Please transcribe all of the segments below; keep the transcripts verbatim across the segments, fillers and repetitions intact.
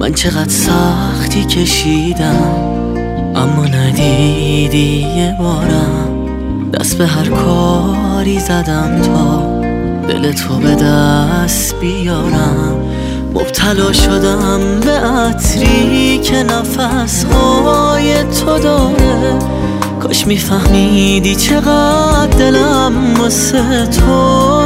من چقدر سختی کشیدم اما ندیدی یه بارم. دست به هر کاری زدم تا دل تو به دست بیارم. مبتلا شدم به عطری که نفسهای تو داره. کاش میفهمیدی چقدر دلم واسه تو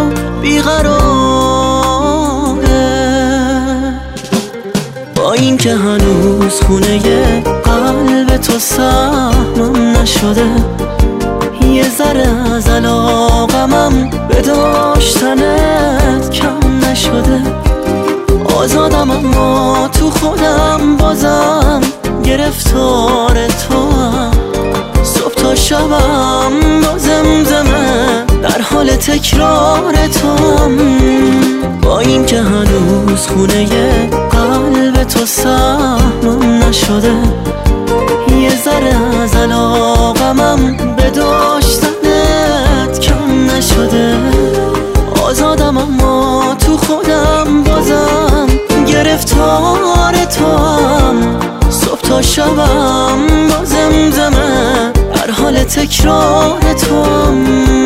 بیقراره. با این که هنوز خونه قلب تو سهمم نشده، یه ذره از علاقمم به داشتنت کم نشده. آزادم اما تو خودم بازم گرفتار توام. صبح تا شبم با زمزمه در حال تکرار توام. با این که هنوز خونه قلب تو سهمم نشده، یه ذره از علاقمم به داشتنت کم نشده. آزادم اما تو خودم بازم گرفتار توام. صبح تا شبم با زمزمه در حال تکرار توام.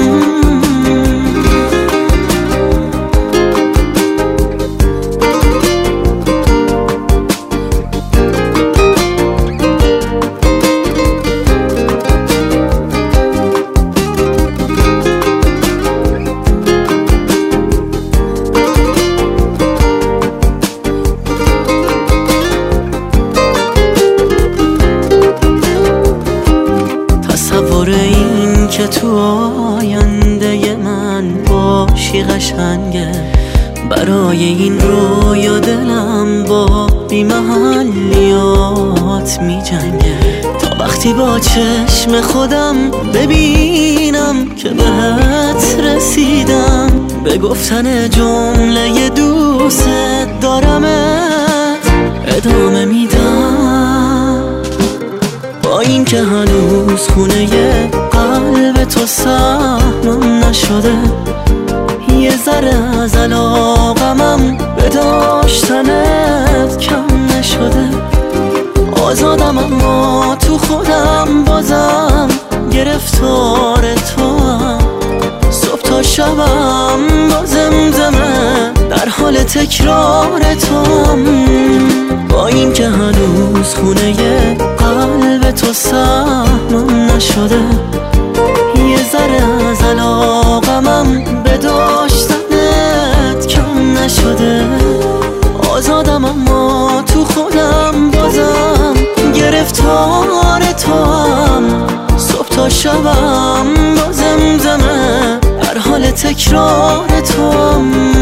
تصور این که تو آینده من باشی قشنگه. برای این رویا دلم با بی‌محلیات می جنگه. تا وقتی با چشم خودم ببینم که بهت رسیدم، به گفتن جمله دوست دارمت ادامه میدم. با این که هنوز خونه قلب تو سهمم نشده، یه ذره از علاقمم به داشتنت کم نشده. آزادم اما تو خودم بازم گرفتار توام. صبح تا شبم با زمزمه در حال تکرار توام. با این که هنوز خونه قلب تو سهمم نشده، یه ذره از علاقمم به داشتنت کم نشده. آزادم اما تو خودم بازم گرفتار توام. صبح تا شبم با زمزمه در حال تکرار توام.